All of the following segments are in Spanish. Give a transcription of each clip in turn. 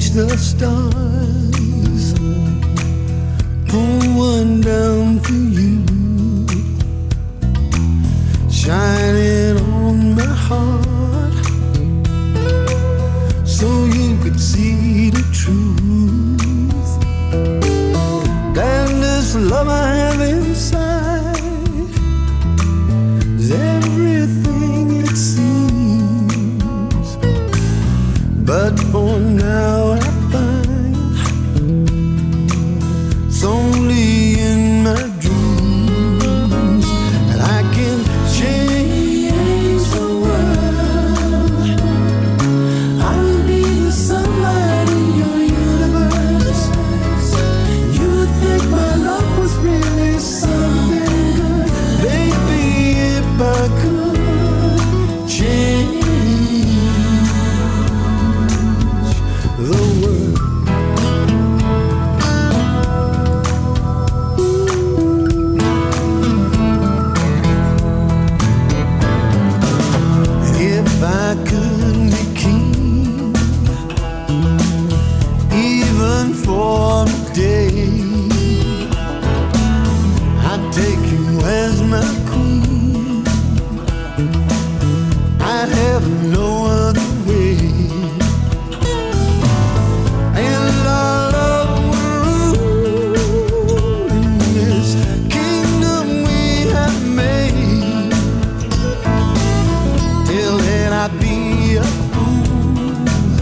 reach the stars, pull one down for you, shining on my heart, so you could see the truth. And this love I have inside is everything it seems, but for now I find it's only in my dreams that I can change the world. I'll be the sunlight in your universe. You think my love was really something good, baby, if I could change the world. If I could be king, even for a day, I'd take you as my queen. I'd have no other way. And our love will rule in this kingdom we have made. Till then I'd be a fool,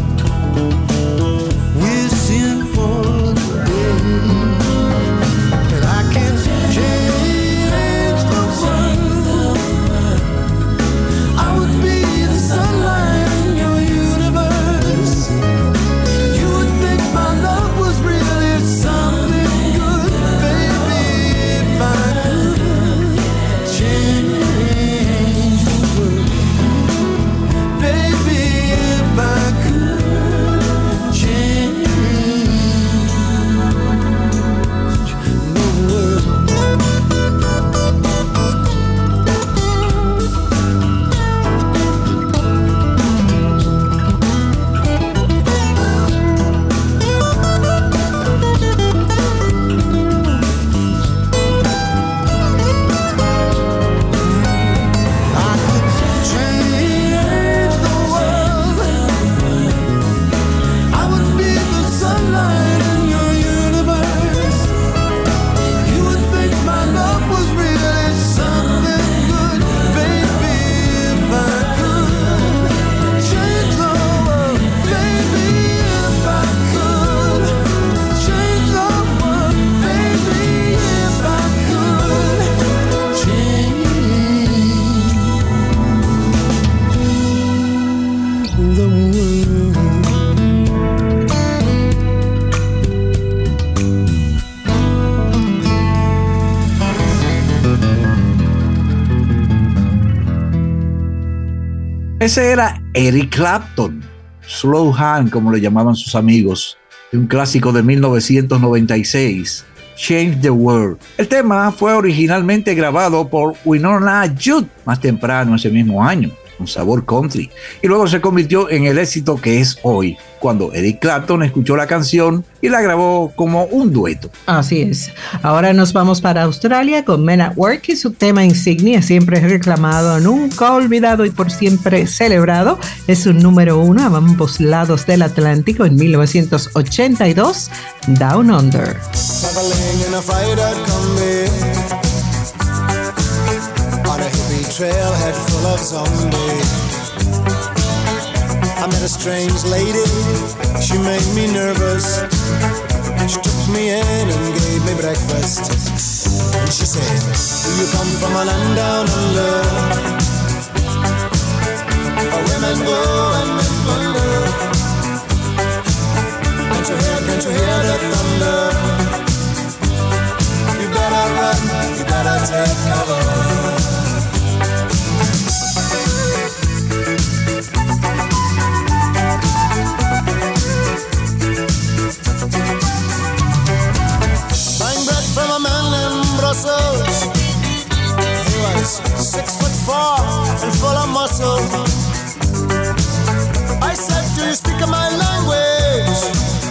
wishing for the day that I can change the world. I would be the sunlight in your universe. You would think my love was really something good, baby, if I could change the world. Baby, if I could change the world. I could change the world. I would be the sunlight in your universe. You would think my love was really something good, baby, if I could change the world. Baby, if I could change the world. Baby, if I could change the world. Ese era Eric Clapton, Slow Hand, como le llamaban sus amigos, de un clásico de 1996, Change the World. El tema fue originalmente grabado por Wynonna Judd más temprano ese mismo año, con sabor country, y luego se convirtió en el éxito que es hoy, cuando Eric Clapton escuchó la canción y la grabó como un dueto. Así es. Ahora nos vamos para Australia con Men at Work y su tema insignia, siempre reclamado, nunca olvidado y por siempre celebrado. Es un número 1 a ambos lados del Atlántico en 1982, Down Under. Traveling in a freighter combi on a hippie trailhead full of zombies. I met a strange lady, she made me nervous. She took me in and gave me breakfast. And she said, do you come from a land down under, where women go and men wonder? Can't you hear the thunder? You better run, you better take cover. Brussels. He was 6'4" and full of muscle. I said, do you speak my language?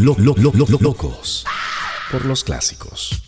Locos por los clásicos.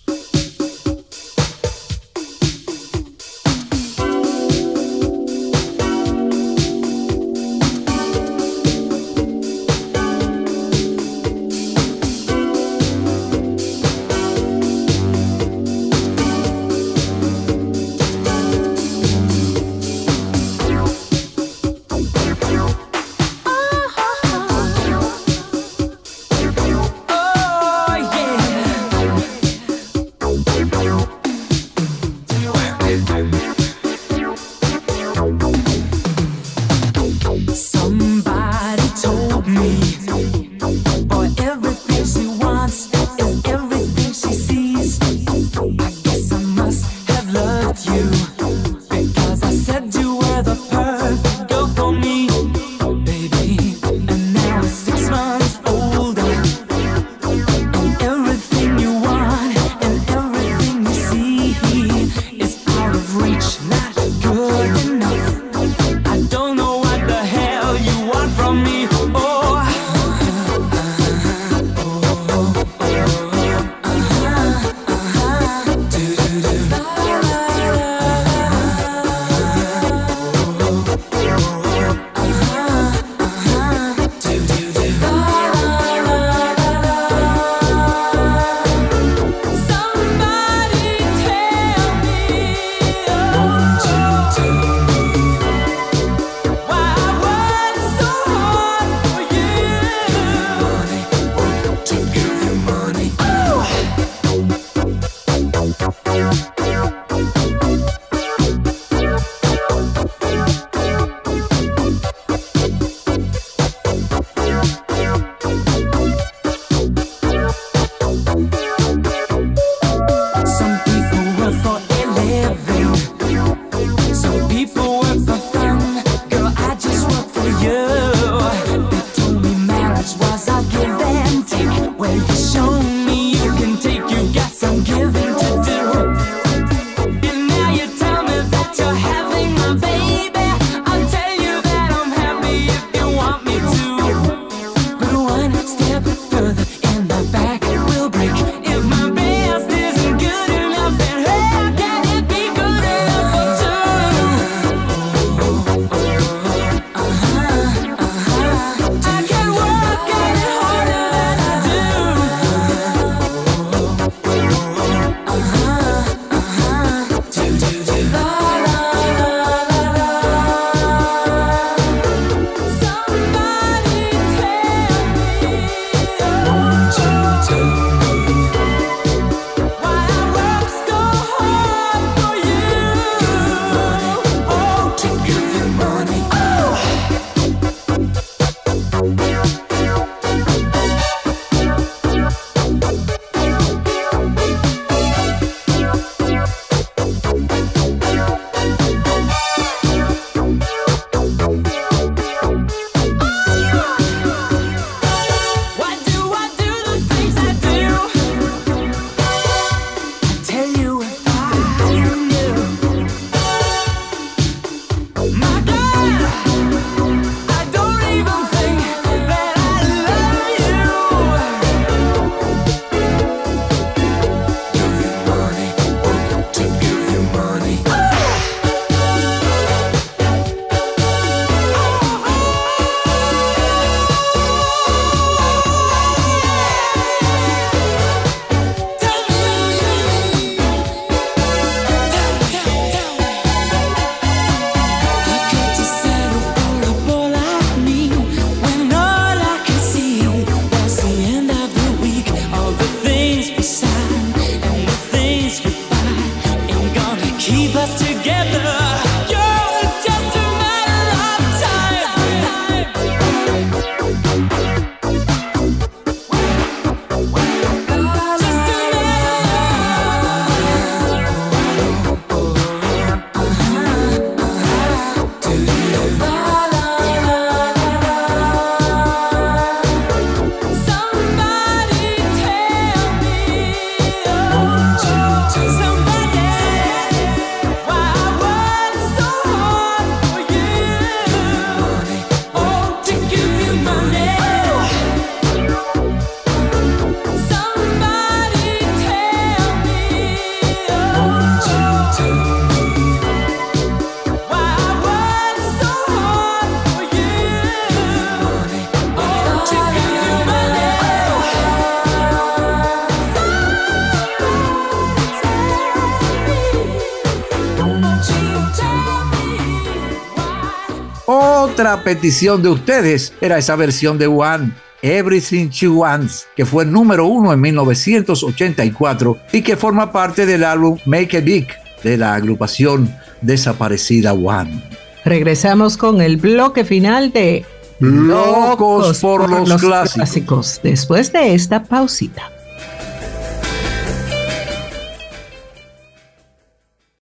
Otra petición de ustedes era esa versión de One, Everything She Wants, que fue número 1 en 1984 y que forma parte del álbum Make It Big de la agrupación desaparecida One. Regresamos con el bloque final de Locos por los clásicos. Después de esta pausita.